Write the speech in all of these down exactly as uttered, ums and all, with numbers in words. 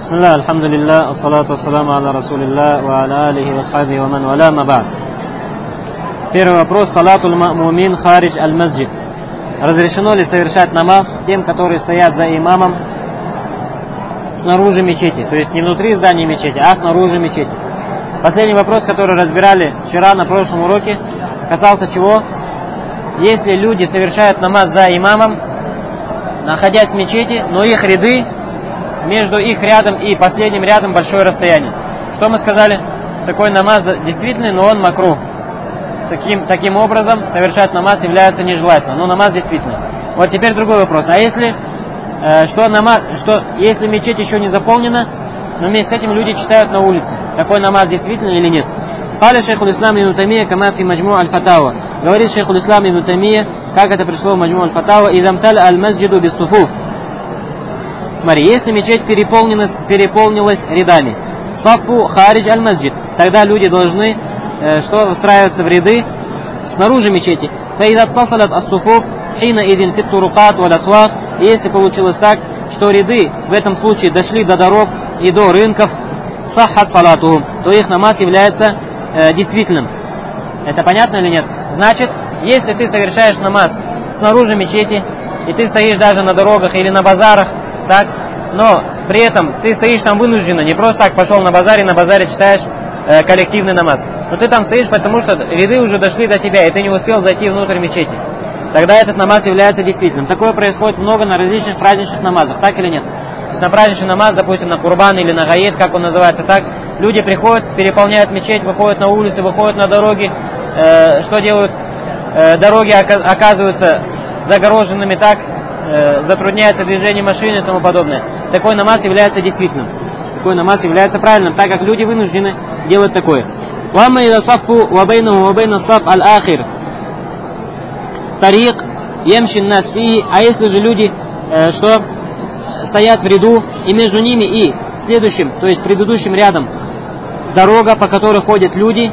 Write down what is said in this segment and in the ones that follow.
Бисмилля, альхамдулилля, ассалату ассаламу аля расулилля, ва аля алихи ва асхабихи ва ман валя, ма ба'д. Первый вопрос. Салатуль ма'мумин харидж аль-масджид. Разрешено ли совершать намаз тем, которые стоят за имамом снаружи мечети? То есть не внутри здания мечети, а снаружи мечети. Последний вопрос, который разбирали вчера на прошлом уроке, касался чего? Если люди совершают намаз за имамом, находясь в мечети, но их ряды, между их рядом и последним рядом большое расстояние. Что мы сказали? Такой намаз действительный, но он макрух. Таким, таким образом, совершать намаз является нежелательно. Но намаз действительно. Вот теперь другой вопрос. А если, э, что намаз, что, если мечеть еще не заполнена, но вместе с этим люди читают на улице, такой намаз действительно или нет? Каля шейхуль ислам ибн Таймия кама фи маджму аль-фатава. Говорит шейхуль ислам ибн Таймия, как это пришло в маджму аль-фатава, изамталь аль-масджиду бис-суфуф. Смотри, если мечеть переполнилась, переполнилась рядами, сафу харидж аль-масджид, тогда люди должны э, что встраиваться в ряды снаружи мечети. Фаизат тасалат ас-суфуф хина идин фит турукат валь асвак. Если получилось так, что ряды в этом случае дошли до дорог и до рынков, саххат салатухум, то их намаз является э, действительным. Это понятно или нет? Значит, если ты совершаешь намаз снаружи мечети, и ты стоишь даже на дорогах или на базарах, так, но при этом ты стоишь там вынужденно, не просто так пошел на базаре, на базаре читаешь э, коллективный намаз. Но ты там стоишь, потому что ряды уже дошли до тебя, и ты не успел зайти внутрь мечети. Тогда этот намаз является действительным. Такое происходит много на различных праздничных намазах, так или нет? То есть на праздничный намаз, допустим, на Курбан или на Гаид, как он называется, так, люди приходят, переполняют мечеть, выходят на улицы, выходят на дороги. Э, что делают? Э, дороги оказываются загороженными так, затрудняется движение машины и тому подобное. Такой намаз является действительным. Такой намаз является правильным, так как люди вынуждены делать такое. А если же люди что стоят в ряду, и между ними и следующим, то есть предыдущим рядом дорога, по которой ходят люди,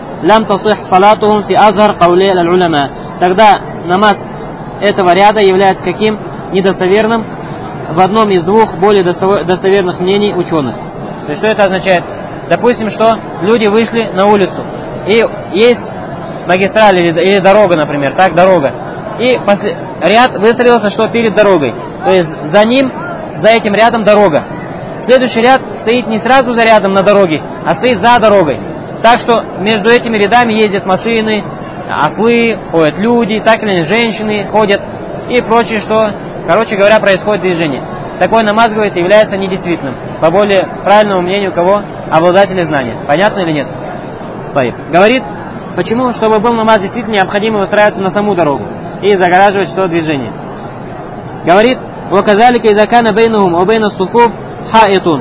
тогда намаз этого ряда является каким? Недостоверным в одном из двух более достоверных мнений ученых. То есть что это означает? Допустим, что люди вышли на улицу, и есть магистраль или, или дорога, например, так, дорога. И после, ряд выстроился, что перед дорогой. То есть за ним, за этим рядом дорога. Следующий ряд стоит не сразу за рядом на дороге, а стоит за дорогой. Так что между этими рядами ездят машины, ослы, ходят люди, так или иначе женщины ходят и прочее, что, короче говоря, происходит движение. Такой намаз, говорит, является недействительным, по более правильному мнению кого? Обладателя знания. Понятно или нет? Стоит. Говорит, почему? Чтобы был намаз действительно, необходимо выстраиваться на саму дорогу и загораживать что движение. Говорит, وَكَذَلِكَ إِذَا كَانَ بَيْنَهُمْ وَبَيْنَ الصُّفُوفِ حَائِطٌ.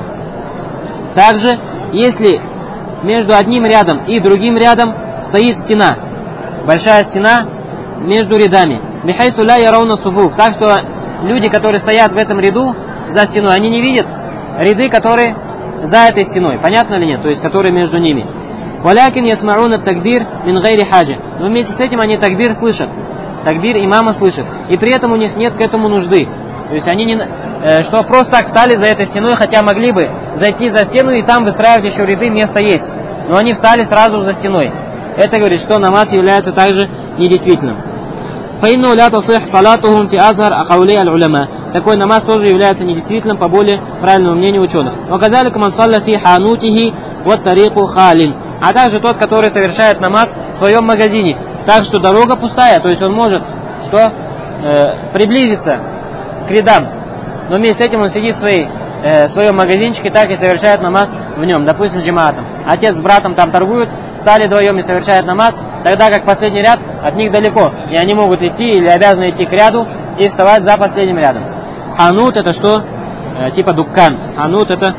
Также, если между одним рядом и другим рядом стоит стена, большая стена между рядами, بِحَيْثُ لَا يَرَوْنَ الصُّفُوفِ, так что люди, которые стоят в этом ряду за стеной, они не видят ряды, которые за этой стеной. Понятно или нет? То есть, которые между ними. وَلَكِنْ يَسْمَعُونَ التَّكْبِيرَ مِنْ غَيْرِ حَاجَةٍ. Но вместе с этим они такбир слышат. Такбир имама слышат. И при этом у них нет к этому нужды. То есть они не, э, что просто так встали за этой стеной, хотя могли бы зайти за стену и там выстраивать еще ряды, место есть. Но они встали сразу за стеной. Это говорит, что намаз является также недействительным. فَإِنَّهُ لَا تَصِحُّ صَلَاتُهُمْ فِي أَظْهَرِ أَقْوَالِ الْعُلَمَاءِ. Такой намаз тоже является недействительным по более правильному мнению ученых. وَكَذَلِكَ مَنْ صَلَّى فِي حَانُوتِهِ وَالطَّرِيقُ خَالٍ. А также тот, который совершает намаз в своем магазине, так что дорога пустая, то есть он может что э, приблизиться к рядам, но вместе с этим он сидит в, своей, э, в своем магазинчике, так и совершает намаз в нем, допустим, джамаатом. Отец с братом там торгуют, встали вдвоем и совершают намаз, тогда как последний ряд от них далеко, и они могут идти или обязаны идти к ряду и вставать за последним рядом. Ханут это что? Э, типа дуккан. Ханут это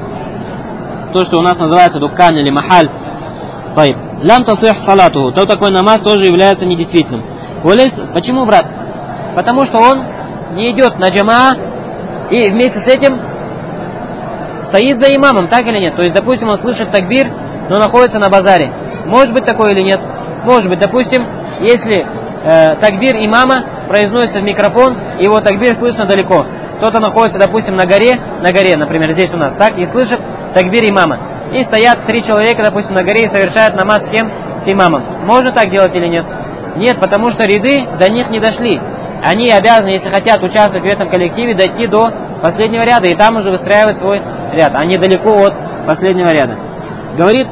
то, что у нас называется дуккан или махаль. Лям тасих салату, то такой намаз тоже является недействительным. Почему, брат? Потому что он не идет на джамаа и вместе с этим стоит за имамом, так или нет? То есть, допустим, он слышит такбир, но находится на базаре. Может быть такое или нет? Может быть. Допустим, если э, такбир имама произносится в микрофон, его такбир слышно далеко, кто-то находится, допустим, на горе, на горе, например, здесь у нас, так, и слышит такбир имама. И стоят три человека, допустим, на горе и совершают намаз с кем? С имамом. Можно так делать или нет? Нет, потому что ряды до них не дошли. Они обязаны, если хотят участвовать в этом коллективе, дойти до последнего ряда и там уже выстраивать свой ряд. Они далеко от последнего ряда. Говорит,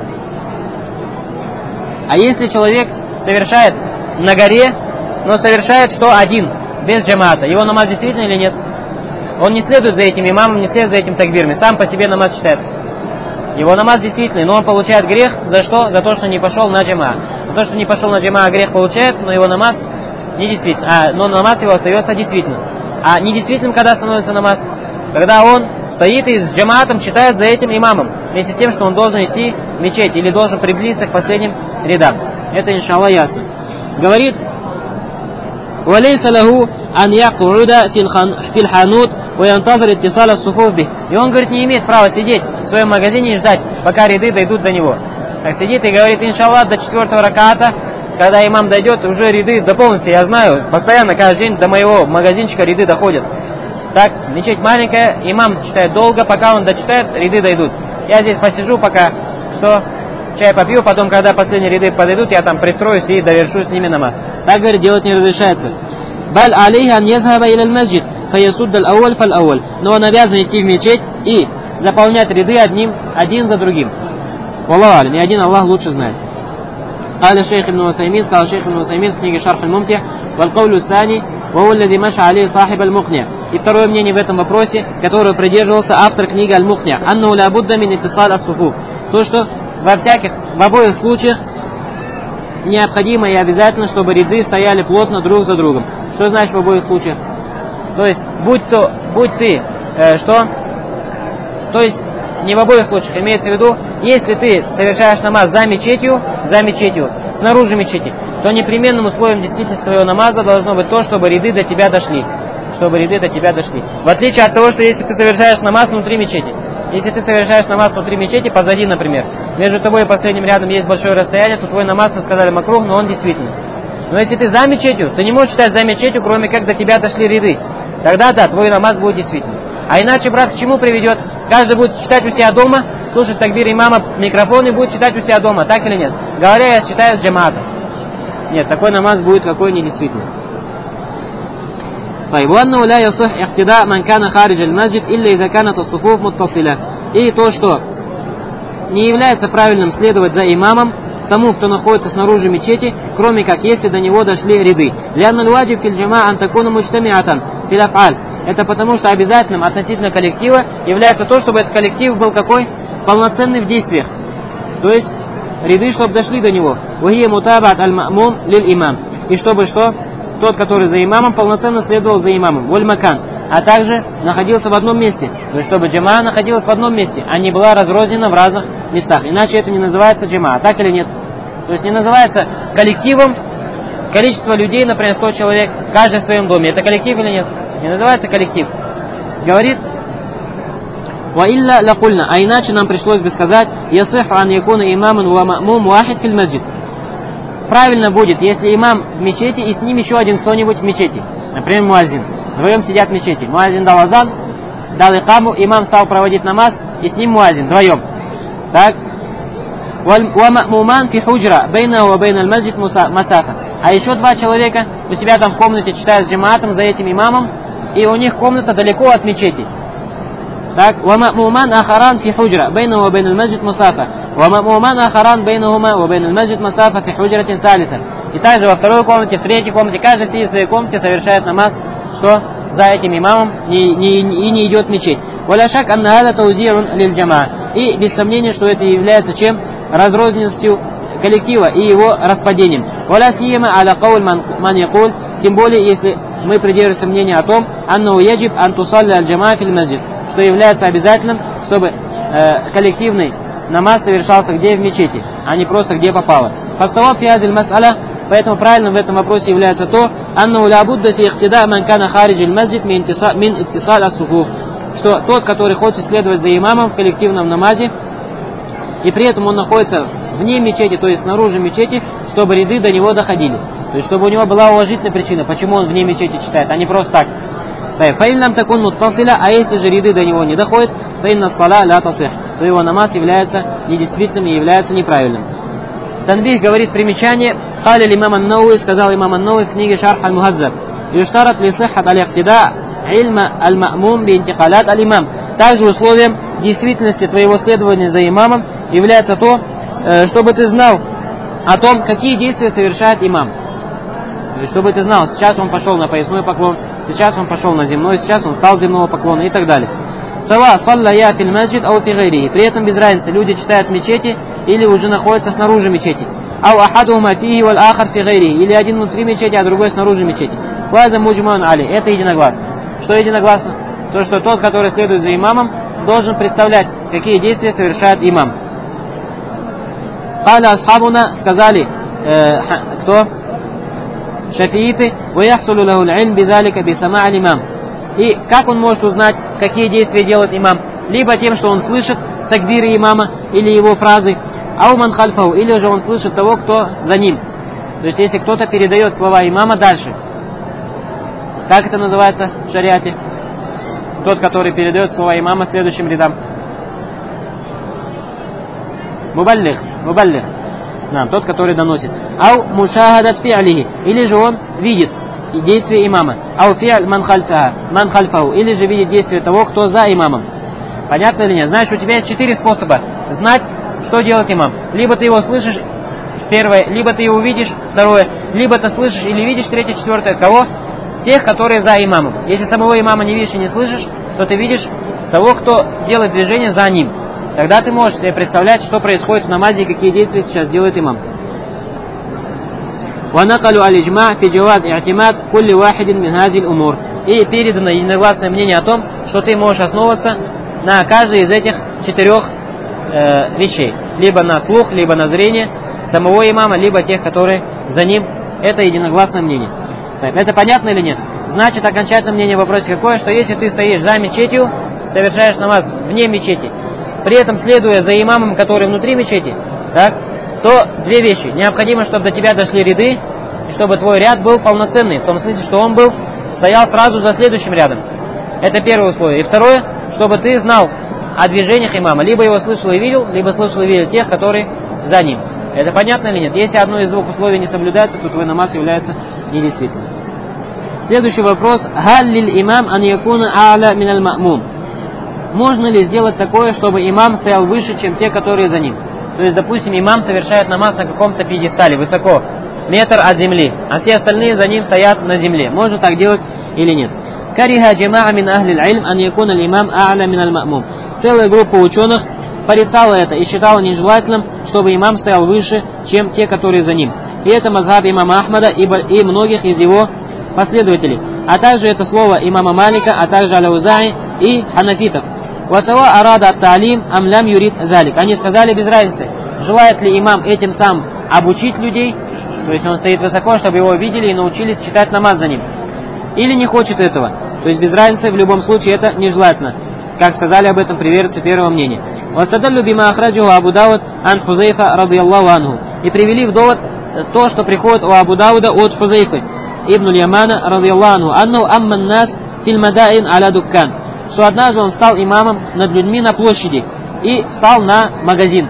а если человек совершает на горе, но совершает что один, без джамаата, его намаз действительно или нет? Он не следует за этим имамом, не следует за этим такбирами, сам по себе намаз читает. Его намаз действительный, но он получает грех за что? За то, что не пошел на джама. За то, что не пошел на джама, грех получает, но его намаз не действительно. А, но намаз его остается действительным. А недействительным когда становится намаз? Когда он стоит и с джамаатом читает за этим имамом, вместе с тем, что он должен идти в мечеть или должен приблизиться к последним рядам. Это, иншаллах, ясно. Говорит, وَلَيْسَ لَهُ أَنْ يَقْعُدَ فِي الْحَانُوتِ وَيَنْتَظِرِ اتصال الصفوف به. И он, говорит, не имеет права сидеть в своем магазине и ждать, пока ряды дойдут до него. Так сидит и говорит, иншаллах, до четвертого раката, когда имам дойдет, уже ряды дополнятся. Я знаю, постоянно, каждый день до моего магазинчика ряды доходят. Так, мечеть маленькая, имам читает долго, пока он дочитает, ряды дойдут. Я здесь посижу пока, что чай попью, потом, когда последние ряды подойдут, я там пристроюсь и довершу с ними намаз. Так, говорит, делать не разрешается. Баль алейхи ан язхаба иля аль-масджид, фаясудда аль-ауаль фаль-ауаль. Но он обязан идти в мечеть и заполнять ряды одним, один за другим. Валлаху алям, и один Аллах лучше знает. قال الشيخ ابن عثيمين قال الشيخ ابن عثيمين в книге Шарх аль-Мумти, والقول الثاني وهو الذي مشى عليه صاحب المقنع. И второе мнение в этом вопросе, которое придерживался автор книги Аль-Мухня, анну ля будда мин иттисаль ас-суфуф. То, что во всяких, в обоих случаях необходимо и обязательно, чтобы ряды стояли плотно друг за другом. Что значит в обоих случаях? То есть, будь то, будь ты, э, что? То есть, не в обоих случаях, имеется в виду, если ты совершаешь намаз за мечетью, за мечетью, снаружи мечети, то непременным условием действительности твоего намаза должно быть то, чтобы ряды до тебя дошли. Чтобы ряды до тебя дошли. В отличие от того, что если ты совершаешь намаз внутри мечети. Если ты совершаешь намаз внутри мечети, позади, например, между тобой и последним рядом есть большое расстояние, то твой намаз, мы сказали, макрух, но он действительный. Но если ты за мечетью, ты не можешь читать за мечетью, кроме как до тебя дошли ряды. Тогда да, твой намаз будет действительный. А иначе, брат, к чему приведет? Каждый будет читать у себя дома, слушать такбир имама, микрофон и будет читать у себя дома, так или нет? Говоря, я читаю с джамаатом. Нет, такой намаз будет какой недействительный. طيب وأنه لا يصح اقتداء من كان خارج المسجد إلا إذا كانت الصفوف متصلة. И то, что не является правильным следовать за имамом тому, кто находится снаружи мечети, кроме как если до него дошли ряды. لأن الواجب في الجماعة أن تكون مجتمعة في الأفعال. Это потому, что обязательным относительно коллектива является то, чтобы этот коллектив был какой? Полноценный в действиях. То есть ряды, чтобы дошли до него. وهي متابعة المأموم للإمام. И чтобы что? Тот, который за имамом, полноценно следовал за имамом. Валь-макан. А также находился в одном месте. То есть, чтобы джамаа находилась в одном месте, а не была разрознена в разных местах. Иначе это не называется джамаа. Так или нет? То есть, не называется коллективом количество людей, например, сто человек, каждый в своем доме. Это коллектив или нет? Не называется коллектив. Говорит, وَإِلَّا لَقُلْنَا. А иначе нам пришлось бы сказать, يَصِحُ أَنْ يَكُونَ إِمَامٌ وَمَأْمُومٌ وَاحِدٌ فِي الْمَسْجِدِ. Правильно будет, если имам в мечети и с ним еще один кто-нибудь в мечети. Например, муазин. Вдвоем сидят в мечети. Муазин дал азан, дал икаму, имам стал проводить намаз, и с ним муазин, вдвоем. Так. وَمَأْمُومَانْ فِي حُجْرَةٍ بَيْنَهُ وَبَيْنَ الْمَسْجِدِ مَسَافَةٌ. А еще два человека у себя там в комнате читают с джамаатом за этим имамом, и у них комната далеко от мечети. Так, وَمَأْمُومَانْ آخَرَانْ فِي حُجْرَةٍ بَيْنَهُ وَبَيْنَ الْمَسْجِدِ مَسَافَةٌ وَمَأْمُومَانْ آخَرَانْ بَيْنَهُمَا وَبَيْنَ الْمَسْجِدِ مَسَافَةٌ فِي حُجْرَةٍ ثَالِثَةٍ. И также во второй комнате, в третьей комнате, каждый сидит в своей комнате, совершает намаз, что за этим имамом и не, не, не идет в мечеть. وَلَا شَكَّ أَنَّ هَذَا تَوْزِيعٌ لِلْجَمَاعَةِ. И без сомнения, что это является чем? Разрозненностью коллектива и его распадением. وَلَا سِيَّمَا عَلَى قَوْلِ مَنْ يَقُولُ. Тем более, если мы придерживаемся мнения о том, أَنَّهُ يَجِبْ أَنْ تُصَلِّ الْجَمَاعَةِ فِي الْمَسْجِدِ, что является обязательным, чтобы э, коллективный намаз совершался где в мечети, а не просто где попало. فَالصَّوَابُ فِي هَذِهِ الْمَسْأَلَةِ. Поэтому правильным в этом вопросе является то, أَنَّهُ لَا بُدَّ فِي اقْتِدَاءِ مَنْ كَانَ خَارِجِ الْمَسْجِدِ مِنْ اتصال الصفوف. Что тот, который хочет следовать за имамом в коллективном намазе, и при этом он находится вне мечети, то есть снаружи мечети, чтобы ряды до него доходили. То есть, чтобы у него была уважительная причина, почему он вне мечети читает, а не просто так. Фаин нам такун муттасиля, а если же ряды до него не доходят, фаинна сала ля тасих, то его намаз является недействительным и является неправильным. Танбих говорит примечание, кали имам ан-Науи, сказал имам ан-Науи в книге Шарх аль-Мухадзаб, юштарат ли сиххат аль-иктида ильма аль-ма'мум би интикалат аль-имам. Также условием действительности твоего следования за имамом является то, чтобы ты знал о том, какие действия совершает имам. То есть, чтобы ты знал, сейчас он пошел на поясной поклон, сейчас он пошел на земной, сейчас он встал с земного поклона и так далее. Сава салла я фил маджид ау фи гайриhi. При этом без разницы, люди читают в мечети или уже находятся снаружи мечети. Ау ахадухума фихи валь ахар фи гайриhi. Или один внутри мечети, а другой снаружи мечети. Ваза муджман али. Это единогласно. Что единогласно? То, что тот, который следует за имамом, должен представлять, какие действия совершает имам. Каля асхабуна, сказали, э, кто? Шафииты, ваяхсулу лаху аль-илм бидалика бисама аль-имам. И как он может узнать, какие действия делает имам? Либо тем, что он слышит такбиры имама или его фразы, ау ман хальфаху, или же он слышит того, кто за ним. То есть, если кто-то передает слова имама дальше. Как это называется в шариате? Тот, который передает слова имама следующим рядам. Мубаллих, мубаллих. Да, тот, который доносит. Ау мушахадат фи'алихи, или же он видит действие имама. Ау фи'аль ман хальфаха, ман хальфаху, или же видит действие того, кто за имамом. Понятно или нет? Знаешь, у тебя есть четыре способа знать, что делает имам. Либо ты его слышишь, первое, либо ты его видишь, второе, либо ты слышишь или видишь, третье, четвертое. Кого? Тех, которые за имамом. Если самого имама не видишь и не слышишь, то ты видишь того, кто делает движение за ним. Тогда ты можешь себе представлять, что происходит в намазе и какие действия сейчас делает имам. И передано единогласное мнение о том, что ты можешь основываться на каждой из этих четырех э, вещей. Либо на слух, либо на зрение самого имама, либо тех, которые за ним. Это единогласное мнение. Это понятно или нет? Значит, окончательное мнение в вопросе какое, что если ты стоишь за мечетью, совершаешь намаз вне мечети, при этом следуя за имамом, который внутри мечети, так, то две вещи. Необходимо, чтобы до тебя дошли ряды, и чтобы твой ряд был полноценный, в том смысле, что он был, стоял сразу за следующим рядом. Это первое условие. И второе, чтобы ты знал о движениях имама. Либо его слышал и видел, либо слышал и видел тех, которые за ним. Это понятно или нет? Если одно из двух условий не соблюдается, то твой намаз является недействительным. Следующий вопрос. Халлиль имам ан якуна а'ля миналь ма'мум. Можно ли сделать такое, чтобы имам стоял выше, чем те, которые за ним? То есть, допустим, имам совершает намаз на каком-то пьедестале, высоко, метр от земли, а все остальные за ним стоят на земле. Можно так делать или нет? Кариха джамаа мин ахлил илм ан якуна имам а'ля миналь ма'мум. Целая группа ученых порицала это и считала нежелательным, чтобы имам стоял выше, чем те, которые за ним. И это мазхаб имама Ахмада и многих из его последователей. А также это слово имама Малика, а также аляузаи и ханафитов. Васава арада ат-та'лим ам лям юрид залик. Они сказали без разницы, желает ли имам этим самым обучить людей, то есть он стоит высоко, чтобы его видели и научились читать намаз за ним, или не хочет этого. То есть без разницы, в любом случае это нежелательно, как сказали об этом приверженцы первого мнения. Васадаллю бима ахраджуху Абу Дауд ан Хузейфа радийаллаху анху. И привели в довод то, что приходит у Абу Дауда от Хузейфы ибн Ямана радийаллаху анху, анну амман нас фил мадаин аля дуккан. Что однажды он стал имамом над людьми на площади и встал на магазин.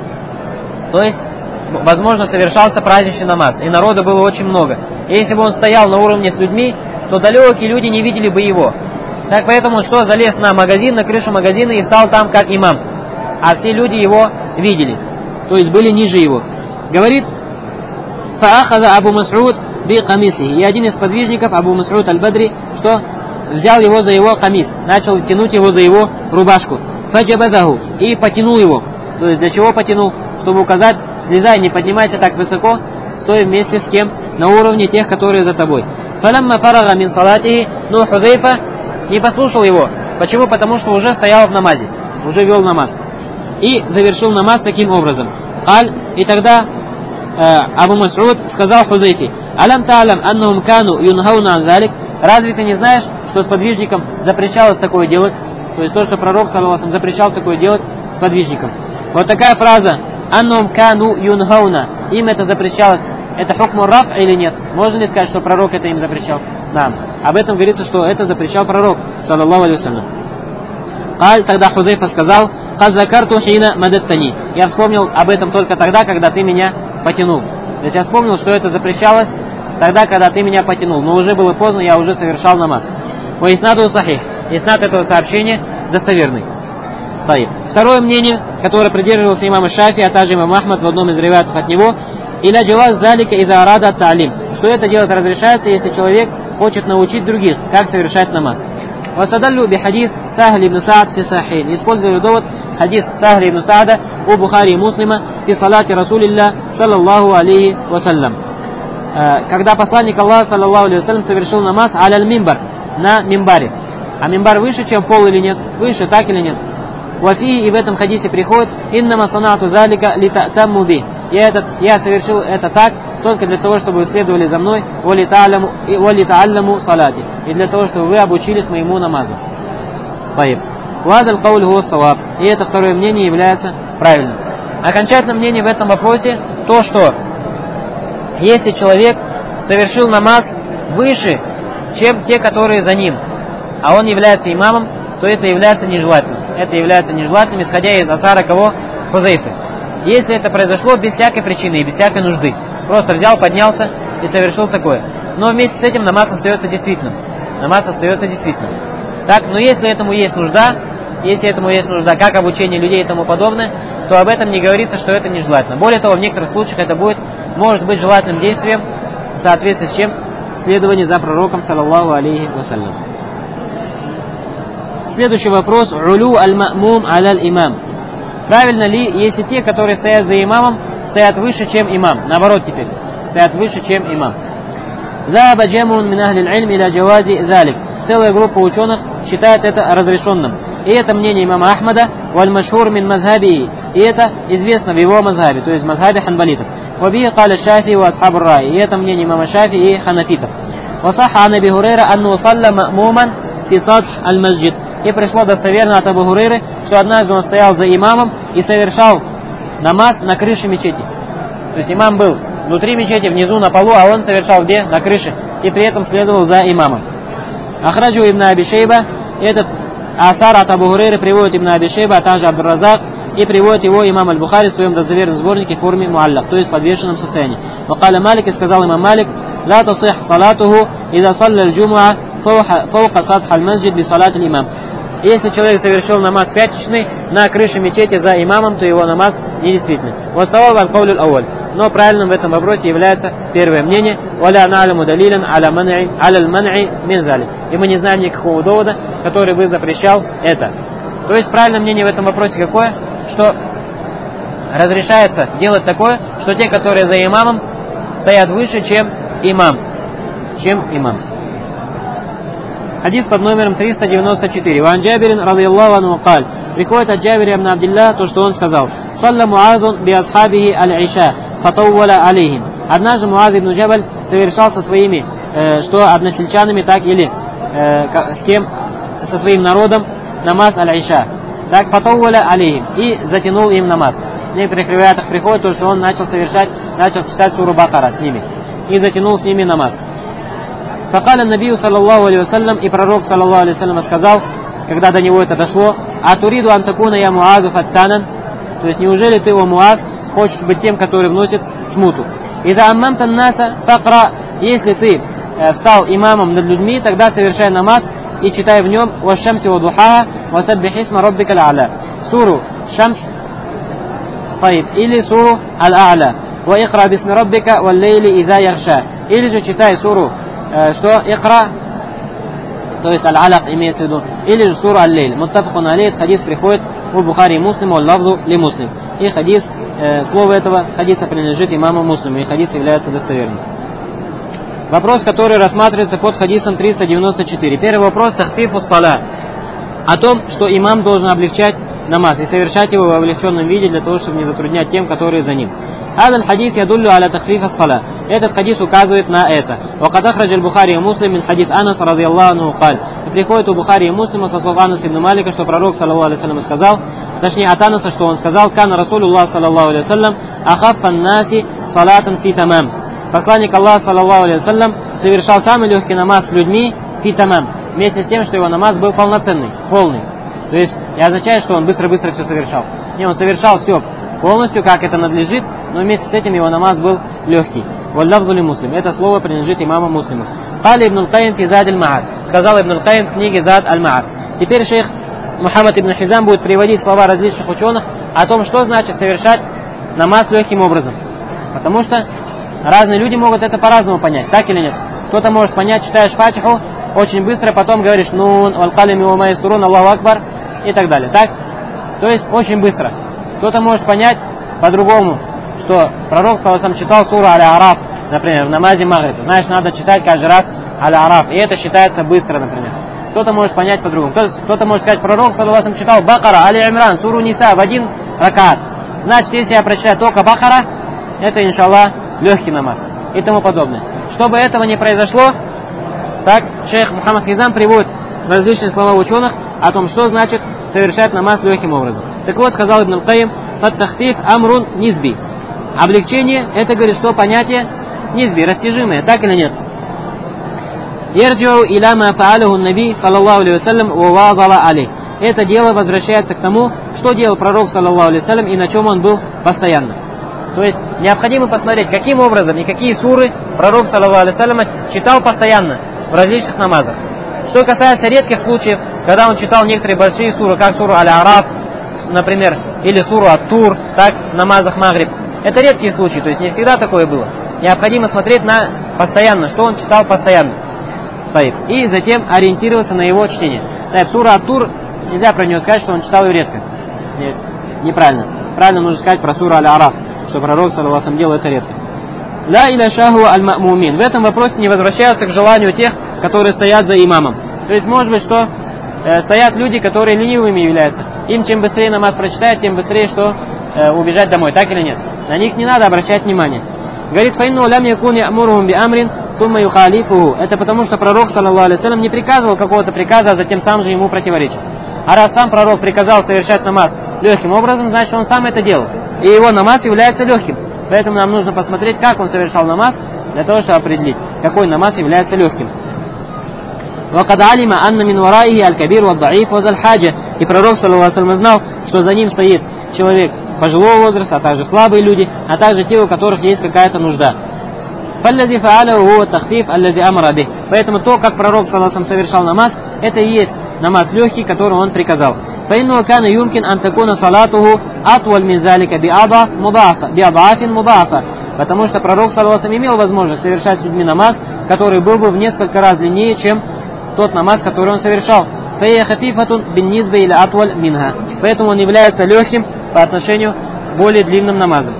То есть, возможно, совершался праздничный намаз, и народа было очень много. И если бы он стоял на уровне с людьми, то далекие люди не видели бы его. Так поэтому что, залез на магазин, на крышу магазина и встал там как имам. А все люди его видели, то есть были ниже его. Говорит, фаахаза Абу Мас'уд би камисихи. И один из подвижников, Абу Мас'уд аль-Бадри, что взял его за его камис, начал тянуть его за его рубашку. Фаджабадаху. И потянул его. То есть для чего потянул? Чтобы указать, слезай, не поднимайся так высоко, стой вместе с кем? На уровне тех, которые за тобой. Фалямма фарага мин салатихи, но Хузейфа не послушал его. Почему? Потому что уже стоял в намазе, уже вел намаз. И завершил намаз таким образом. Аль, и тогда э, Абу Мас'уд сказал Хузейфе: «Алям та'алям аннахум кану юнхауна ан залик». Разве ты не знаешь, что с подвижником запрещалось такое делать? То есть то, что пророк, саллаллаху алейхи ва саллям, запрещал такое делать с подвижником. Вот такая фраза «Аннахум кану юнхауна». Им это запрещалось. Это хукму раф или нет? Можно ли сказать, что пророк это им запрещал? Да. об этом говорится, что это запрещал пророк, саллаллаху алейхи вассалям. Каль, тогда Хузайфа сказал: «Кад закарту хина мадаттани». Я вспомнил об этом только тогда, когда ты меня потянул. То есть я вспомнил, что это запрещалось тогда, когда ты меня потянул. Но уже было поздно, я уже совершал намаз. Ва иснаду сахих. Иснад этого сообщения достоверный. Второе мнение, которое придерживался имам Шафи, а также имам Ахмад в одном из риваятов от него, иля джаваз залика иза арада та'лим, что это делать разрешается, если человек хочет научить других, как совершать намаз. Васадаллю би хадис Сахль ибн Саад фи сахихин. Использовали довод хадис Сахля ибн Саада у Бухари и Муслима фи салати Расулилля саллаллаху алейхи вассалям. Когда посланник Аллаха саллаллаху алейхи вассалям совершил намаз аляль мимбар, на мимбаре. А мимбар выше, чем пол или нет? Выше, так или нет? Вафи, и в этом хадисе приходит: «Иннама санату залика литатамму би». Я, этот, я совершил это так, только для того, чтобы вы следовали за мной, вали та'алламу салати, и для того, чтобы вы обучились моему намазу. Таиб. Вадаль кауль хуа саваб. И это второе мнение является правильным. Окончательное мнение в этом вопросе то, что если человек совершил намаз выше, чем те, которые за ним, а он является имамом, то это является нежелательным. Это является нежелательным, исходя из асара кого? Хузайфы. Если это произошло без всякой причины и без всякой нужды. Просто взял, поднялся и совершил такое. Но вместе с этим намаз остается действительным. Намаз остается действительным. Так, но если этому есть нужда, если этому есть нужда, как обучение людей и тому подобное, то об этом не говорится, что это нежелательно. Более того, в некоторых случаях это будет, может быть желательным действием, в соответствии с чем следование за пророком, саллаллаху алейхи вассалям. Следующий вопрос. Улю аль-ма'мум аляль-имам. Правильно ли, если те, которые стоят за имамом, стоят выше, чем имам? Наоборот теперь, стоят выше, чем имам. Заба джамун мин ахли аль-илм иля джавази залик. Целая группа ученых считает это разрешенным. И это мнение имама Ахмада, валь-машхур мин мазхаби. И это известно в его мазхабе, то есть в мазхабе ханбалитов. Ваби каля шафи ва асхабур рай. И это мнение имама Шафи и ханафитов. Васаха ан Аби Хурайра анну салла ма'муман фи садх аль-масджид. И пришло достоверно от Абу Хурайры, что однажды он стоял за имамом и совершал намаз на крыше мечети. То есть имам был внутри мечети, внизу на полу, а он совершал где? На крыше. И при этом следовал за имамом. Ахраджу ибн Аби Шейба. Этот асар от Абу Хурайры приводит ибн Аби Шейба, а также Абдур-Разак, и приводит его имам Аль-Бухари в своем достоверном сборнике в форме муаллак, то есть в подвешенном состоянии. Вакаля Малик, и сказал имам Малик: ла тасих салатуху ида салля аль-джумуа фаука садх аль-масджид би салат аль-имам. Если человек совершил намаз пятничный на крыше мечети за имамом, то его намаз недействительный. Вассаваб аль-каулю аль-ауаль. Но правильным в этом вопросе является первое мнение. Валя на'аляму далилан аля ман'и аля аль-ман'и мин залик. И мы не знаем никакого довода, который бы запрещал это. То есть правильное мнение в этом вопросе какое? Что разрешается делать такое, что те, которые за имамом, стоят выше, чем имам. Чем имам. Хадис под номером триста девяносто четыре. Ван Джабирин радийаллаху анху каль. Приходит от Джабира ибн Абдилля то, что он сказал: «Салла Муазун би асхабихи аль-иша, фатауваля алейхим». Однажды Муаз ибн Джабаль совершал со своими, э, что односельчанами, так или э, с кем, со своим народом намаз аль-иша. Так, фатауваля алейхим. И затянул им намаз. В некоторых риваятах приходит то, что он начал совершать, начал читать суру Бакара с ними. И затянул с ними намаз. Факаля набию саллаллаху алейхи вассалям, и пророк саллаллаху алейхи вассалям сказал, когда до него это дошло: «Атуриду антакуна я Муазу фаттанан». То есть неужели ты, о Муаз, хочешь быть тем, который вносит смуту? «Ида аммамта наса факра». Если ты э, встал имамом над людьми, тогда совершай намаз и читай в нем «Вашшамси ва духаха ва саббихисма раббика аль-а'ля». Суру «Шамс» таиб, или суру «Аль-а'ля». «Ва икра бисми раббика вал лейли иза яхша». Или же читай суру что икра, то есть аль-алак имеется в виду, или же сура аль-лейль. Муттафакун алейх. Хадис приходит у Бухари и Муслима, вал-лавзу ли Муслим. И хадис, э, слово этого хадиса принадлежит имаму Муслиму, и хадис является достоверным. Вопрос, который рассматривается под хадисом триста девяносто четыре. Первый вопрос: тахфифу ссала. О том, что имам должен облегчать намаз и совершать его в облегченном виде, для того, чтобы не затруднять тем, которые за ним. Этот хадис ядуллю аля тахфиф ас-сала. Этот хадис указывает на это. Вакад ахрадж аль-Бухари и Муслим мин хадис Анас радийаллаху анху каль. И приходит у Бухари и Муслима со слов Анаса ибн Малика, что пророк саллаллаху алейхи вассалям сказал, точнее от Анаса, что он сказал: «Кана Расулуллах саллаллаху алейхи вассалям ахаффан наси салатан фи тамам». Посланник Аллаха саллаллаху алейхи вассалям совершал самый легкий намаз с людьми фи тамам, вместе с тем, что его намаз был полноценный, полный. То есть не означает, что он быстро-быстро все совершал. Не, он совершал все полностью, как это надлежит, но вместе с этим его намаз был легкий. Валлафзули муслим. Это слово принадлежит имаму Муслиму. Кали ибн аль-Кайм фи Зад аль-Маар. Сказал ибн аль-Кайм в книге Зад аль-Маар. Теперь шейх Мухаммад ибн Хизам будет приводить слова различных ученых о том, что значит совершать намаз легким образом. Потому что разные люди могут это по-разному понять, так или нет. Кто-то может понять, читаешь фатиху очень быстро, потом говоришь нун, валь-калими ва ма ястурун, Аллаху акбар и так далее. Так? То есть очень быстро. Кто-то может понять по-другому, что пророк саллаллаху алейхи ва саллям читал суру Аль-Араф, например, в намазе Магриб. Знаешь, надо читать каждый раз Аль-Араф, и это считается быстро, например. Кто-то может понять по-другому. Кто-то, кто-то может сказать, пророк саллаллаху алейхи ва саллям читал Бакара, Али-Имран, суру Ниса в один ракат. Значит, если я прочитаю только Бакара, это, иншаллах, легкий намаз и тому подобное. Чтобы этого не произошло, так шейх Мухаммад Хизам приводит различные слова ученых о том, что значит совершать намаз легким образом. Так вот, сказал ибн аль-Кайм, «Фаттахфиф амрун низби». Облегчение, это, говорит, что понятие низби, растяжимое, так или нет? «Ярджиу иля ма фаалаху наби, саллаллаху алейхи вассалям, ва вадала алейх». Это дело возвращается к тому, что делал пророк, саллаллаху алейхи вассалям, и на чем он был постоянно. То есть, необходимо посмотреть, каким образом и какие суры пророк, саллаллаху алейхи вассалям, читал постоянно в различных намазах. Что касается редких случаев, когда он читал некоторые большие суры, как суру Аль-Араф, например, или суру Ат-Тур, так, в намазах Магриб, это редкие случаи, то есть не всегда такое было. Необходимо смотреть на постоянно, что он читал постоянно. И затем ориентироваться на его чтение. Сура Ат-Тур, нельзя про него сказать, что он читал ее редко. Нет, неправильно. Правильно нужно сказать про суру Аль-Араф, что пророк, саллаллаху алейхи ва саллям, делал это редко. Ла иля шаху аль-ма'мумин. В этом вопросе не возвращаются к желанию тех, которые стоят за имамом. То есть может быть, что э, стоят люди, которые ленивыми являются. Им чем быстрее намаз прочитают, тем быстрее что э, убежать домой, так или нет? На них не надо обращать внимание. Говорит, фаинну лям якун я'мурухум би амрин сумма юхалифуху. Это потому, что пророк, саллаллаху алейхи ва саллям, не приказывал какого-то приказа, а затем сам же ему противоречит. А раз сам пророк приказал совершать намаз легким образом, значит, он сам это делал. И его намаз является легким. Поэтому нам нужно посмотреть, как он совершал намаз, для того, чтобы определить, какой намаз является легким. وَقَدْ عَلِمَ أَنَّ مِنْ وَرَائِهِ الْكَبِيرُ وَالضَّعِيفُ وَذَا الْحَاجَةِ. И пророк, саллаллаху алейхи ва саллям, знал, что за ним стоит человек пожилого возраста, а также слабые люди, а также те, у которых есть какая-то нужда. فَالَّذِي فَعَلَهُ هُوَ التَّخْفِيفُ الَّذِي أَمَرَ بِهِ. Поэтому то, как пророк, саллаллаху алейхи ва саллям, совершал намаз, это и есть намаз легкий, который он приказал. فَإِنَّهُ كَانَ يُمْكِنْ أَنْ تَكُونَ صَلَاتُهُ أَطْوَلَ مِنْ ذَلِكَ بِأَضْعَافٍ مُضَاعَفَةٍ. Потому что пророк, саллаллаху алейхи ва саллям, имел возможность совершать с людьми намаз, который был бы в несколько раз длиннее, чем тот намаз, который он совершал. Поэтому он является легким по отношению к более длинным намазам.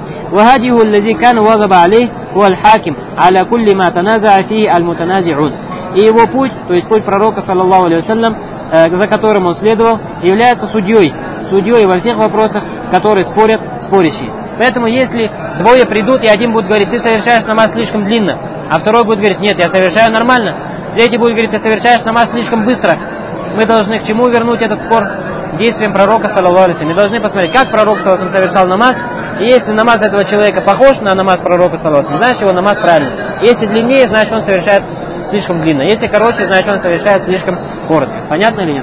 И его путь, то есть путь пророка, саллаллаху алейхи ва саллям, за которым он следовал, является судьей, судьей во всех вопросах, которые спорят спорящие. Поэтому если двое придут, и один будет говорить, ты совершаешь намаз слишком длинно, а второй будет говорить, нет, я совершаю нормально, третий будет говорить, ты совершаешь намаз слишком быстро, мы должны к чему вернуть этот спор? К действиям пророка, саллаллаху алейхи ва саллям. Мы должны посмотреть, как пророк, саллаллаху алейхи ва саллям, совершал намаз, и если намаз этого человека похож на намаз пророка, саллаллаху алейхи ва саллям, значит его намаз правильный. Если длиннее, значит он совершает слишком длинно. Если короче, значит он совершает слишком коротко. Понятно или нет?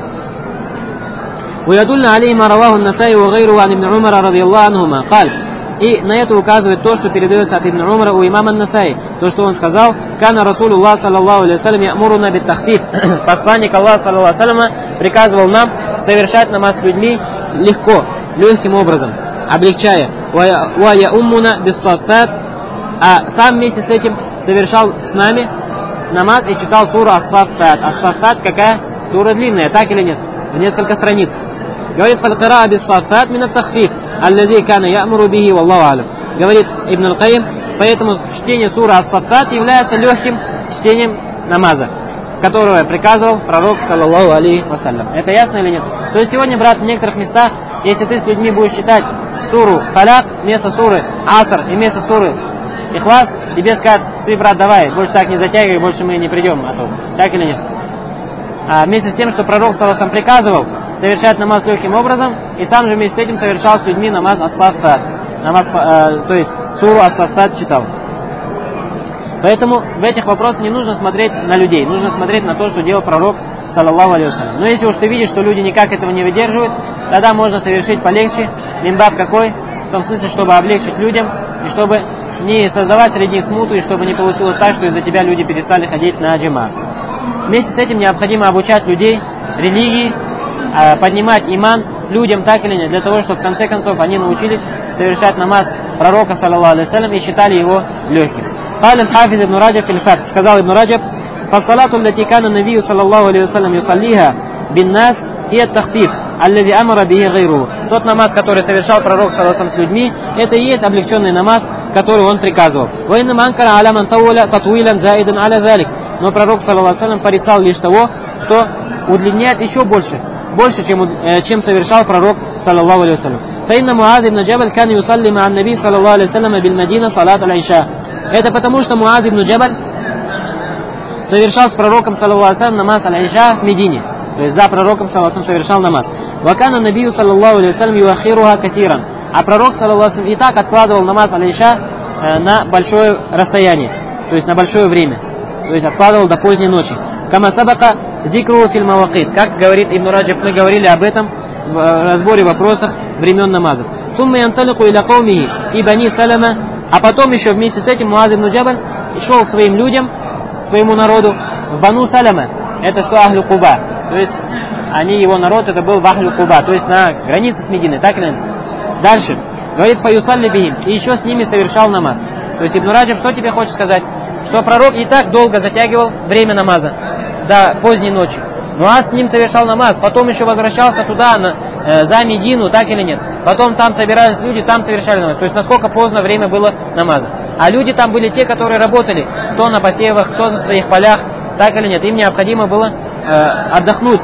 ويدل عليه ما رواه النسائي وغيره عن ابن عمر رضي الله عنهما قال. И на это указывает то, что передается от Ибн Умара у имама Насаи, то, что он сказал, «Кана Расулуллах, саллаллаху алейхи ва саллям, я'муруна бит-тахфиф». Посланник Аллаха, саллаллаху алейхи ва саллям, приказывал нам совершать намаз с людьми легко, легким образом, облегчая. «Ва я'уммуна бис-саффат». А сам вместе с этим совершал с нами намаз и читал суру ас-саффат. Ас-саффат какая? Сура длинная, так или нет? В несколько страниц. Говорит, «Фал-кираа бис-саффат мин ат-тахфиф». Аллади кана я'муру бихи валлаху алям. Говорит Ибн аль-Кайм, поэтому чтение суры ас-Саффат является легким чтением намаза, которое приказывал пророк, саллаллаху алейхи ва саллям. Это ясно или нет? То есть сегодня, брат, в некоторых местах, если ты с людьми будешь читать суру Фаляк вместо суры Аср и вместо суры Ихлас, тебе скажут, ты, брат, давай, больше так не затягивай, больше мы не придем, а то. Так или нет? А вместе с тем, что пророк, саллаллаху алейхи ва саллям, приказывал совершать намаз легким образом, и сам же вместе с этим совершал с людьми намаз ас-Саффат, намаз, э, то есть суру ас-Саффат читал. Поэтому в этих вопросах не нужно смотреть на людей, нужно смотреть на то, что делал пророк, саллаллаху алейхи вассалям. Но если уж ты видишь, что люди никак этого не выдерживают, тогда можно совершить полегче. Мимбаб какой? В том смысле, чтобы облегчить людям, и чтобы не создавать среди них смуту, и чтобы не получилось так, что из-за тебя люди перестали ходить на джама. Вместе с этим необходимо обучать людей религии, поднимать иман людям так или нет, для того, чтобы в конце концов они научились совершать намаз пророка, саллаллаху алейхи вассалям, и считали его легким. قال الحافظ ابن رجب في الفتح, сказал Ибн Раджаб: فالصلاة التي كان النبي صلى الله عليه وسلم يصليها بالناس هي التخفيف الذي أمر به غيره. Тот намаз, который совершал пророк, саллаллаху алейхи вассалям, с людьми, это и есть облегченный намаз, который он приказывал. وإنما أنكر على من طول تطويلا زائدا على ذلك. Но пророк, саллаллаху алейхи вассалям, порицал лишь того, кто удлиняет еще больше, больше, чем, чем совершал пророк, саллаллаху алейхи вассалям. فإن معاذ بن جبل كان يصلي مع النبي صلى الله عليه وسلم بالمدينة صلاة العشاء. Это потому, что Муаз ибн Джабаль совершал с пророком, саллаллаху алейхи вассалям, намаз аль-Иша в Медине. То есть за пророком, саллаллаху алейхи вассалям, совершал намаз. Вакана набию, саллаллаху алейхи вассалям, юахируха катиран. А пророк, саллаллаху алейхи вассалям, и так откладывал намаз аль-Иша э, на большое расстояние, то есть на большое время. То есть откладывал до поздней ночи. Кама сабака зикру фил мавакит. Как говорит Ибн Раджаб, мы говорили об этом в разборе вопросах времен намазов. Сумма янталику иля каумихи и бани салама. А потом еще вместе с этим Муаз ибн Джабаль шел своим людям, своему народу в Бану Салама. Это что Ахлю Куба. То есть они, его народ, это был в Ахлю Куба, то есть на границе с Мединой. Так или нет? Дальше. Говорит, фаюсалли бихим. И еще с ними совершал намаз. То есть Ибн Раджаб, что тебе хочет сказать? Что пророк и так долго затягивал время намаза до поздней ночи. Муаз с ним совершал намаз, потом еще возвращался туда, на, э, за Медину, так или нет. Потом там собирались люди, там совершали намаз. То есть насколько поздно время было намаза. А люди там были те, которые работали, кто на посевах, кто на своих полях, так или нет. Им необходимо было э, отдохнуть.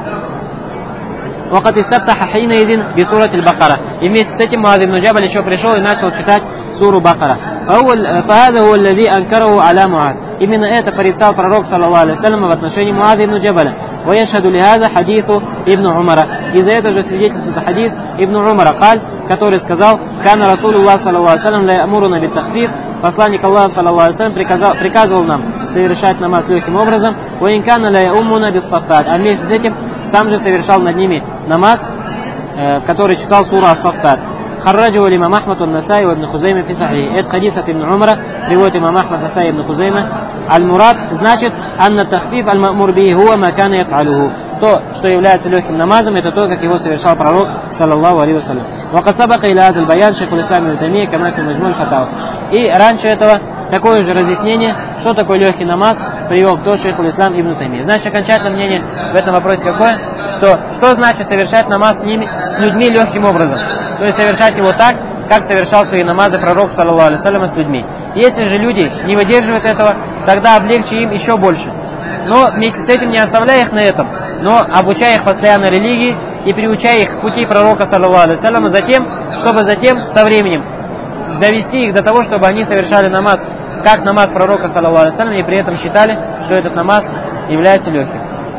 وقد استفتح حينئذ بسورة البقرة. И вместе с этим Муаз ибн Джабаль еще пришел и начал читать суру Бакара. فهذا هو الذي أنكره على معاذ. Именно это порицал пророк, саллаллаху алейхи вассалям, в отношении Муаза ибн Джабаля. ويشهد لهذا حديث ابن عمر. И за это же свидетельствует хадис Ибн Умара, قال, который сказал: كان رسول الله صلى الله عليه وسلم لا يأمرنا بالتخفيف. Посланник Аллаха, саллаллаху алейхи вассалям, приказал, приказывал нам совершать намаз легким образом. وإن كان لا يؤمنا بالصفات. А вместе с этим сам же совершал над ними намаз, э, который читал суру Ас-Саффат. Харраджу имам Ахмад ан-Насаи ибн Хузайма фи сахих. Это хадис от Ибн Умара, приводит имам Ахмад, Насаи ибн Хузайма. Аль-Мурад значит: анна тахфиф аль-ма'мур бихи хуа ма кана яф'алуху. То, что является легким намазом, это то, как его совершал пророк, саллаллаху алейхи вассалям. Вакад сабака иля адл баян шейх аль-Ислам ибн Таймия кама фи маджмуль фатава. И раньше этого такое же разъяснение, что такое легкий намаз, привел кто? Шейх аль-Ислам ибн Таймия. Значит, окончательное мнение в этом вопросе какое? Что, что значит совершать намаз с ними, с людьми легким образом? То есть совершать его так, как совершал свои намазы пророк, саллаллаху алейхи вассалям, с людьми. Если же люди не выдерживают этого, тогда облегчи им еще больше. Но вместе с этим не оставляй их на этом, но обучай их постоянно религии и приучай их к пути пророка, саллаллаху алейхи вассалям, затем, чтобы затем со временем довести их до того, чтобы они совершали намаз, как намаз пророка, саллаллаху алейхи вассалям, и при этом считали, что этот намаз является легким.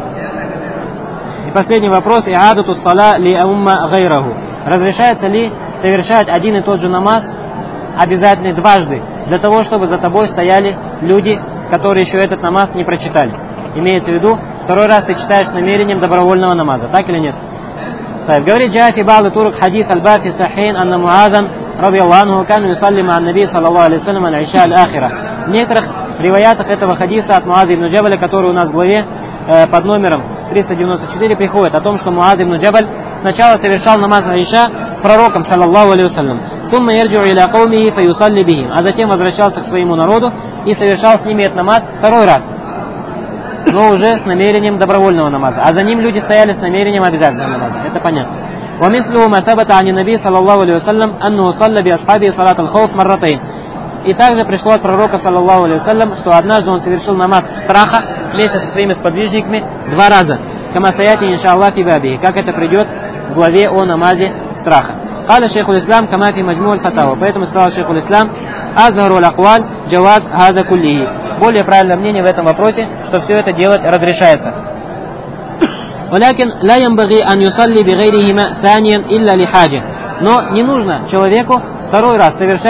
И последний вопрос: иадату сала ли умма гайраху. Разрешается ли совершать один и тот же намаз обязательно дважды, для того, чтобы за тобой стояли люди, которые еще этот намаз не прочитали? Имеется в виду, второй раз ты читаешь с намерением добровольного намаза, так или нет? Так, говорит Джафи Ба'ла Турк хадис аль-Бафи Сахин, анна Муазан, ради Аллаху, кан юсалли ма ан-наби, саллаллаху алейхи вассалям, ан-иша аль-ахира. В некоторых риваятах этого хадиса от Муаза ибн Джабаля, который у нас в главе э, под номером триста девяносто четыре, приходит о том, что Муаз ибн Джабаль сначала совершал намаз аль-иша с пророком, саллаллаху алейхи вассалям, сумма ярджу иля каумихи фаюсалли бихим, а затем возвращался к своему народу и совершал с ними этот намаз второй раз, но уже с намерением добровольного намаза. А за ним люди стояли с намерением обязательного намаза. Это понятно. ومثله ما ثبت عن النبي صلى الله عليه وسلم أنه صلى بأصحابه صلاة الخوف مرتين. И также пришло от пророка, саллаллаху алейхи вассалям, что однажды он совершил намаз страха вместе со своими сподвижниками два раза. Кама саяти иншаллах фи баби, как это придет в главе о намазе страха. Каля шейх аль-Ислам кама фи маджмуль фатава. Поэтому сказал шейх аль-Ислам: азгару аль-акваль джаваз хаза куллихи. Более правильное мнение в этом вопросе, что все это делать разрешается. ولكن لا ينبغي أن يصلي بغيرهما ثانيا إلا لحاجة. Но не нужно человеку второй раз совершать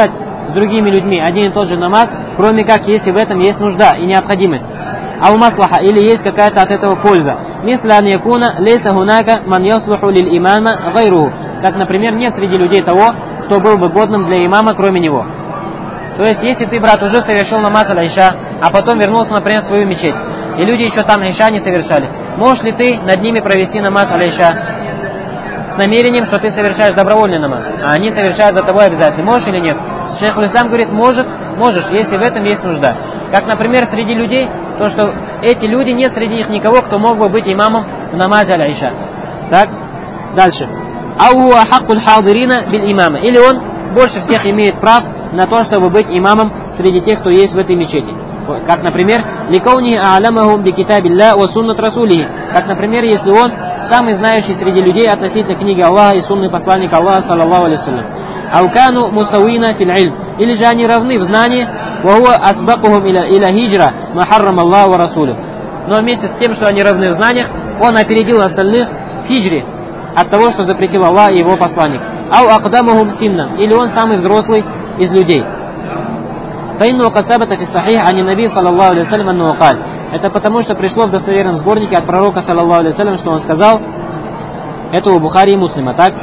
с другими людьми один и тот же намаз, кроме как если в этом есть нужда и необходимость. Ау маслаха, или есть какая-то от этого польза. Мисля ан якуна лейса хунака ман яслуху лиль имама гайруху. Как, например, нет среди людей того, кто был бы годным для имама, кроме него. То есть, если ты, брат, уже совершил намаз аль-Иша, а потом вернулся, например, в свою мечеть, и люди еще там Иша не совершали, можешь ли ты над ними провести намаз аль-Иша с намерением, что ты совершаешь добровольный намаз, а они совершают за тобой обязательно? Можешь или нет? Шейх аль-Ислам говорит, может, можешь, если в этом есть нужда. Как, например, среди людей, то, что эти люди, нет среди них никого, кто мог бы быть имамом в намазе аль-Иша. Так, дальше. Ау ахаккуль хадирина биль имама. Или он больше всех имеет прав на то, чтобы быть имамом среди тех, кто есть в этой мечети. Как, например, ликауни а'ламахум би китабилля ва суннат расулихи. Как, например, если он самый знающий среди людей относительно книги Аллаха и сунны посланника Аллаха, саллаллаху алейхи вассалям. Аукану мустауина фил ильм. Или же они равны в знании, ва хуа асбакухум иля хиджра ма харрам Аллаху ва расулю. Но вместе с тем, что они равны в знаниях, он опередил остальных в хиджре от того, что запретил Аллах и его посланник. Ау акдамухум синнан. Или он самый взрослый из людей. فإنه قد ثبت في الصحيح عن النبي صلى الله عليه وسلم أنه قال. Это потому, что пришло в достоверном сборнике от пророка, саллаллаху алейхи вассалям, что он сказал, это у Бухари и Муслима, так?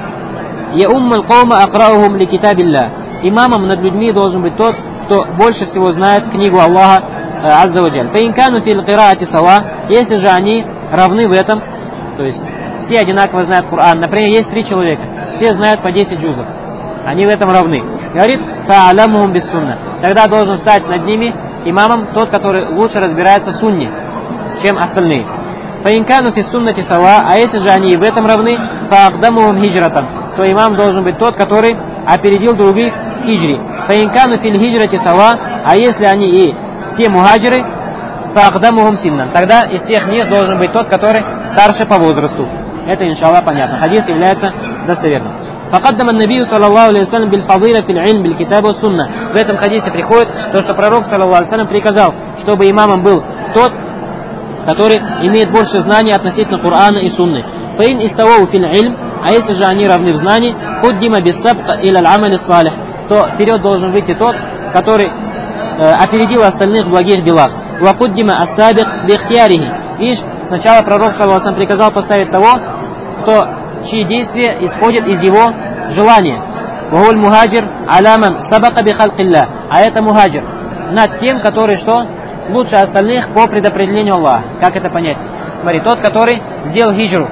Я уммаль каума акраухум ли китабилля. Имамом над людьми должен быть тот, кто больше всего знает книгу Аллаха азза ва джаль. Фаинкану фил кираати сава. Если же они равны в этом, то есть все одинаково знают Коран. Например, есть три человека, все знают по десять джузов. Они в этом равны. Говорит, фа'алямухум бис сунна. Тогда должен стать над ними имамом тот, который лучше разбирается в сунне, чем остальные. Фаинкану фис суннати сава. А если же они и в этом равны, фа'акдамухум хиджратан, то имам должен быть тот, который опередил других в хиджри. Фаинкану фил хиджрати сава. А если они и все мухаджиры, фа'акдамухум синнан, тогда из всех них должен быть тот, который старше по возрасту. Это, иншаллах, понятно. Хадис является достоверным. فقدم النبي صلى الله عليه وسلم بالفضيلة في العلم بالكتاب والسنة. В этом хадисе приходит то, что пророк, саллаллаху алейхи вассалям, приказал, чтобы имамом был тот, который имеет больше знаний относительно Корана и Сунны. فإن استووا في العلم. А если же они равны в знании, قدم بالسبق إلى العمل الصالح. То вперед должен выйти тот, который э, опередил остальных в благих делах. وقدم السابق باختياره. Видишь, сначала пророк, саллаллаху алейхи вассалям, приказал поставить того, кто чьи действия исходят из его желания. Вахуль мухаджир аляман сабака би халкилля. А это мухаджир над тем, который что? Лучше остальных по предопределению Аллаха. Как это понять? Смотри, тот, который сделал хиджру,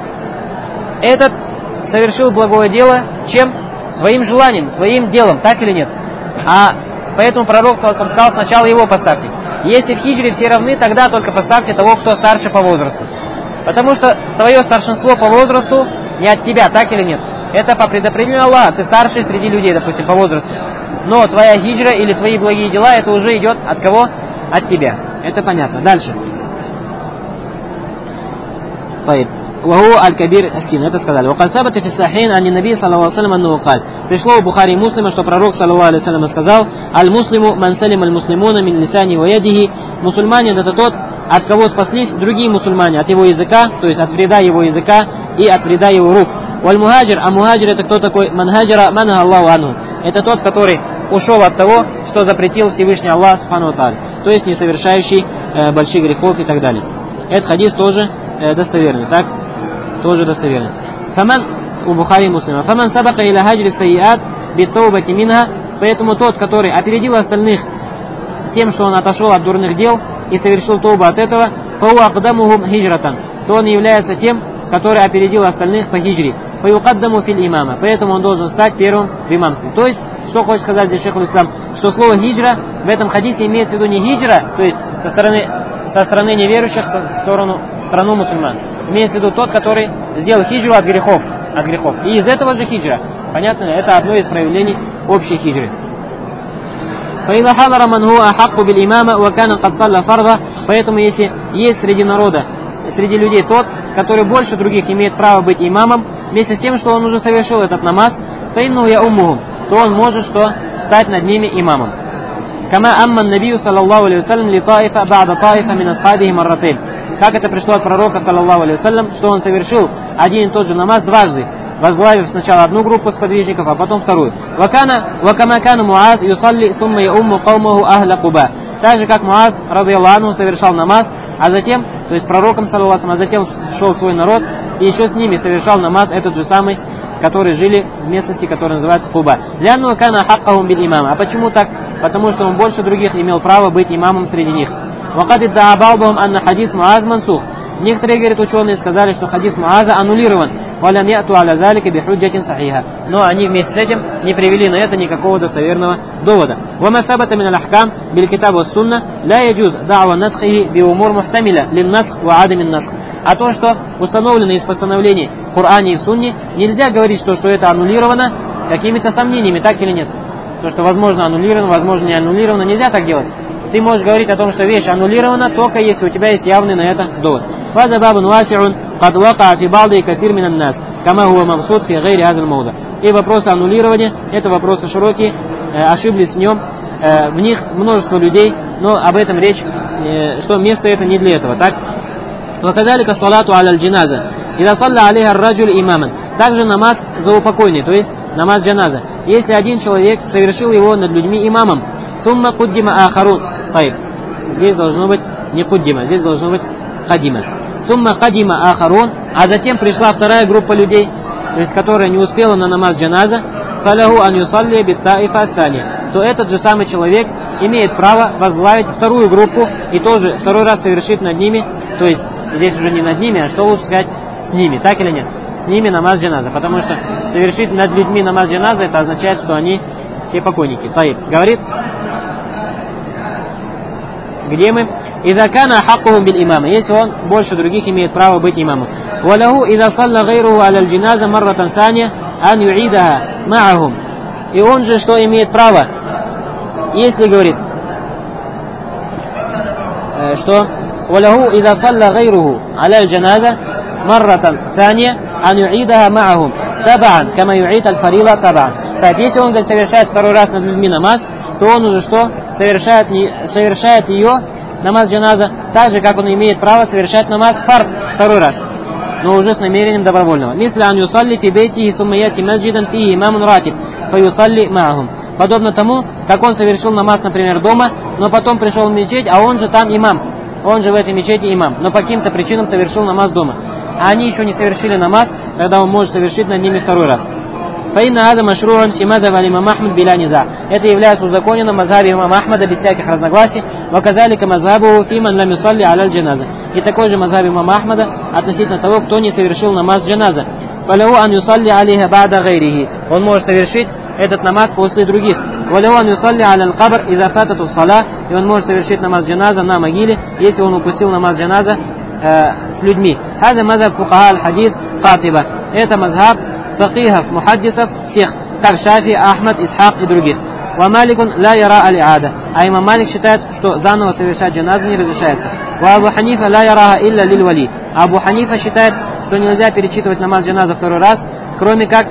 этот совершил благое дело чем? Своим желанием, своим делом, так или нет? А поэтому пророк саллаллаху алейхи вассалям сказал, сначала его поставьте. Если в хиджре все равны, тогда только поставьте того, кто старше по возрасту. Потому что твое старшинство по возрасту не от тебя, так или нет? Это по предопределению Аллаха. Ты старший среди людей, допустим, по возрасту. Но твоя хиджра или твои благие дела, это уже идет от кого? От тебя. Это понятно. Дальше. وهو الكبير السن. Это сказали. وقد ثبت في الصحيحين عن النبي صلى الله عليه وسلم أنه قال. Пришло у Бухари и Муслима, что пророк, саллаллаху алейхи вассалям, сказал: «Аль-муслиму ман салим аль-муслимуна мин лисани ва ядихи». Мусульманин — это тот, от кого спаслись другие мусульмане, от его языка, то есть от вреда его языка и от вреда его рук. Валь-мухаджир, а мухаджир — это кто такой? Манхаджира манха Аллаху анху. Это тот, который ушел от того, что запретил Всевышний Аллах субхану ва тааля, то есть не совершающий э, больших грехов и так далее. Этот хадис тоже э, достоверный, так? Тоже достоверный. Фаман у Бухари Муслима. Фаман сабака иля хаджри сайят бит-таубати минха. Поэтому тот, который опередил остальных тем, что он отошел от дурных дел и совершил тауба от этого, фауа акдамухум хиджратан, то он является тем, который опередил остальных по хиджри. Фаюкаддаму фил имама. Поэтому он должен стать первым в имамстве. То есть, что хочет сказать здесь шейх аль-Ислам, что слово хиджра в этом хадисе имеется в виду не хиджра, то есть со стороны, со стороны неверующих в сторону в страну мусульман. Имеется в виду тот, который сделал хиджру от грехов, от грехов. И из этого же хиджра. Понятно? Это одно из проявлений общей хиджры. Поэтому если есть среди народа, среди людей тот, который больше других имеет право быть имамом, вместе с тем, что он уже совершил этот намаз, то он может что? Стать над ними имамом. Кама амман набию саллаллаху алейхи вассалям ли таифа ба'да таифа мин асхабихи марратейн. Как это пришло от пророка саллаллаху алейхи вассалям, что он совершил один и тот же намаз дважды. возглавив сначала одну группу сподвижников, а потом вторую. Вакана вакамакану Муаз юсалли сумма яумму каумаху ахля Куба. Так же, как Муаз, радийаллаху анху, совершал намаз, а затем, то есть пророком, саллаллаху алейхи ва саллям, а затем шел свой народ, и еще с ними совершал намаз этот же самый, которые жили в местности, которая называется Куба. Лянну кана хаккахум биль имама. А почему так? Потому что он больше других имел право быть имамом среди них. Вакад идда'a ба'духум анна хадис Муаз мансух. Некоторые, говорят, ученые сказали, что хадис Муаза аннулирован. Валям яту аля залика бихуджатин сахиха. Но они вместе с этим не привели на это никакого достоверного довода. Вама сабата мин аль-ахкам биль китаб ва сунна ла яджуз да'ва насхихи би умур мухтамиля лин насх ва адамин насх. А то, что установлено из постановлений в Коране и в Сунне, нельзя говорить, что, что это аннулировано какими-то сомнениями, так или нет. То, что возможно аннулировано, возможно не аннулировано, нельзя так делать. Ты можешь говорить о том, что вещь аннулирована, только если у тебя есть явный на это довод. И вопросы аннулирования, это вопросы широкие, э, ошиблись в нем, э, в них множество людей, но об этом речь, э, что место это не для этого, так? وكذلك الصلاة على الجنازة إذا صلى عليها الرجل إماما. Также намаз за упокойный, то есть намаз джаназа. Если один человек совершил его над людьми имамом, сумма куддима ахарун. Здесь должно быть не куддима, здесь должно быть кадима. Сумма кадима ахарун, а затем пришла вторая группа людей, то есть которая не успела на намаз джаназа, фаляху ан юсалли биттаифа ас-сани. То этот же самый человек имеет право возглавить вторую группу и тоже второй раз совершить над ними, то есть здесь уже не над ними, а что лучше сказать, с ними, так или нет? С ними намаз джаназа, потому что совершить над людьми намаз джаназа, это означает, что они все покойники. Таиб говорит, где мы? «Иза кана хаккухум биль имама», если он больше других имеет право быть имамом. «Валаху иза салла гайруху аля джаназа марратан санья ан юидаха ма'ахум». И он же что имеет право, если говорит, что «Валаху иза салла гайруху аля джаназа марратан санья ан юидаха ма'ахум табаан кама юид аль-фарила табаан». Так, если он совершает второй раз над людьми намаз, то он уже что? Совершает, совершает ее, намаз джаназа, так же, как он имеет право совершать намаз фард второй раз, но уже с намерением добровольного. Мисля ан юсалли фи бейтихи сумма яти масджидан фихи имамун ратиб фа юсалли ма'ахум. Подобно тому, как он совершил намаз, например, дома, но потом пришел в мечеть, а он же там имам. Он же в этой мечети имам, но по каким-то причинам совершил намаз дома. А они еще не совершили намаз, тогда он может совершить над ними второй раз. Фаинна ада машруан фи мазхаб аль-имам Ахмад биля низа. Это является узаконенным мазхабе имама Ахмада без всяких разногласий. Ва казалика мазхабу фи ман лам юсалли аля аль-джаназа. И такой же мазхаб имама Ахмада относительно того, кто не совершил намаз джаназа. Фалаху ан юсалли алейха ба'да гайрихи. Он может совершить этот намаз после других. Валаху ан юсалли аля аль-кабр иза фатату салла. И он может совершить намаз джаназа на могиле, если он упустил намаз джаназа э, с людьми. Хаза мазхаб фукаха аль-хадис катиба. Это мазхаб факихов, мухаддисов, всех, как Шафи, Ахмад, Исхак и других. Ва маликун ла яра аль-иада. А имам Малик считает, что заново совершать джаназу не разрешается. Ва Абу Ханифа ла яраха илля лиль вали. А Абу Ханифа считает, что нельзя перечитывать намаз джаназа второй раз, кроме как,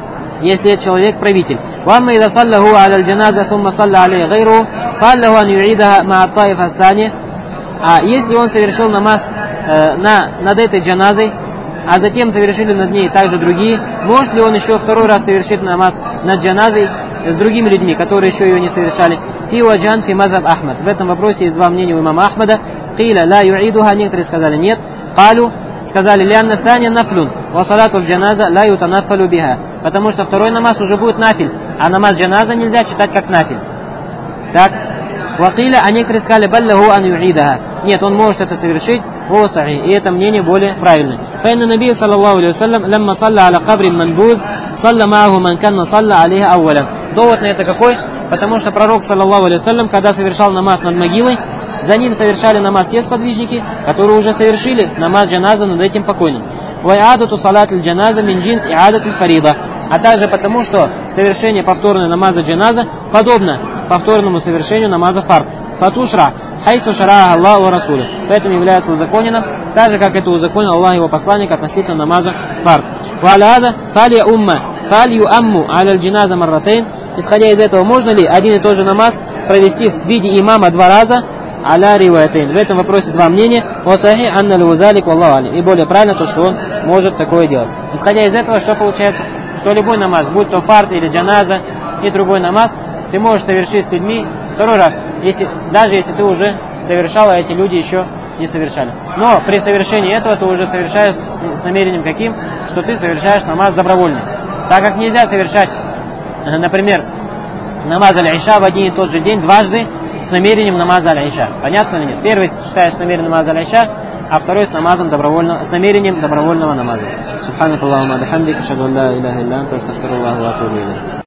если человек правитель. Ва амма иза саллаху аля аль-джаназа сумма салла алейhi гайру, фаллаху ан юидаха ма ат-таифа ас-сани. А если он совершил намаз э, на, над этой джаназой, а затем совершили над ней также другие, может ли он еще второй раз совершить намаз над джаназой с другими людьми, которые еще ее не совершали? Фи ваджан фи мазхаб Ахмад. В этом вопросе есть два мнения у имама Ахмада. Киля ла юидуха, некоторые сказали нет. Калу, сказали лянна саня нафлюн, ва салату джаназа ла ютанафалю биха. Потому что второй намаз уже будет нафиль, а намаз джаназа нельзя читать как нафиль. Так. Вакиля, а некоторые сказали баллаху ан юидаха. Нет, он может это совершить, о сахи, и это мнение более правильное. Файна наби саллаллаху алейхи вассалям лямма салла аля кабрин манбуз салла мааху ман канна салла алейха ауаля. Довод на это какой? Потому что пророк саллаллаху алейхи вассалям, когда совершал намаз над могилой, за ним совершали намаз те сподвижники, которые уже совершили намаз джаназа над этим покойным. Вайадату салат аль-джаназа мин джинс иадат аль-фарида. А также потому, что совершение повторной намаза джаназа подобно повторному совершению намаза фард. Фатушра, хайсу шараа Аллаху ва расулю. Поэтому является узаконенным, так же, как это узаконил Аллах и его посланник относительно намаза фард. Ва аля фалия умма, фалью амму аля аль-джаназа марратейн. Исходя из этого, можно ли один и тот же намаз провести в виде имама два раза, аля риваятейн. В этом вопросе два мнения. Васахи анна лузалик валлаху алим. И более правильно то, что он может такое делать. Исходя из этого, что получается? Что любой намаз, будь то фард или джаназа, и другой намаз, ты можешь совершить с людьми второй раз, если, даже если ты уже совершал, а эти люди еще не совершали. Но при совершении этого ты уже совершаешь с, с намерением каким? Что ты совершаешь намаз добровольно. Так как нельзя совершать, например, намаз аль-Иша в один и тот же день дважды с намерением намаза аль-Иша. Понятно или нет? Первый считаешь с намерением намаза аль-Иша, а второй с намазом добровольного, с намерением добровольного намаза. Субханакаллахумма бихамдик, ашхаду ан ла иляха илля анта, астагфируllaха ва атубу илейх.